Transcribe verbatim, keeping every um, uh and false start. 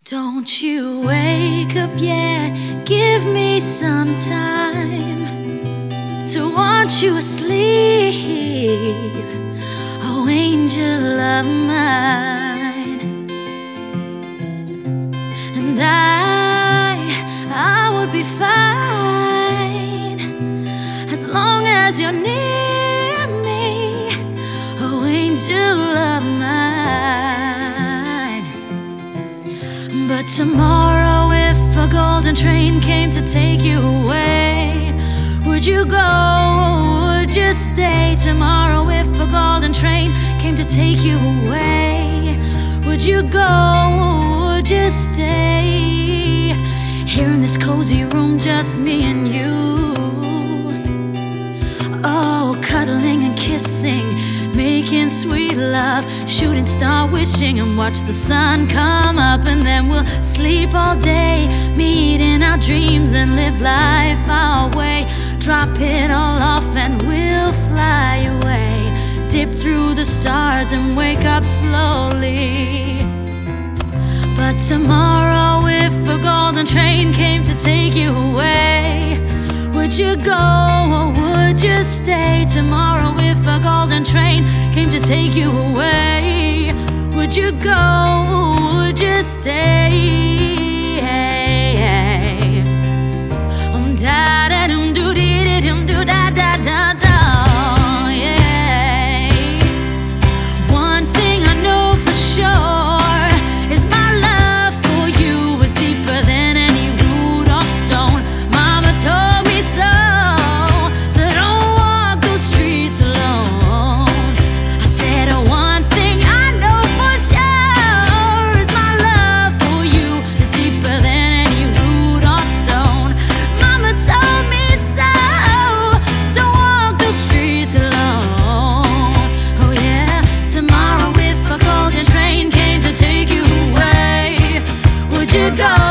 Don't you wake up yet, give me some time to watch you asleep, oh angel of mine. And I, I would be fine as long as you're near me, oh angel of mine. But tomorrow if a golden train came to take you away, would you go or would you stay? Tomorrow if a golden train came to take you away, would you go or would you stay? Here in this cozy room, just me and you, oh, cuddling and kissing, making sweet love, shooting star wishing, and watch the sun come up. And then we'll sleep all day, meet in our dreams and live life our way. Drop it all off and we'll fly away, dip through the stars and wake up slowly. But tomorrow if a golden train came to take you away, would you go or would you stay? Tomorrow if a golden train came to take you away, would you go or would you stay? Um, da da dum do dee dee dum do da da da da. Yeah. One thing I know for sure is my love for you is deeper than any root or stone. Mama told me so, so don't walk those streets alone. I said one thing I know for sure is my love for you is deeper than any root or stone. Mama told me so, don't walk those streets alone. Oh yeah, tomorrow if a golden train came to take you away, would you go?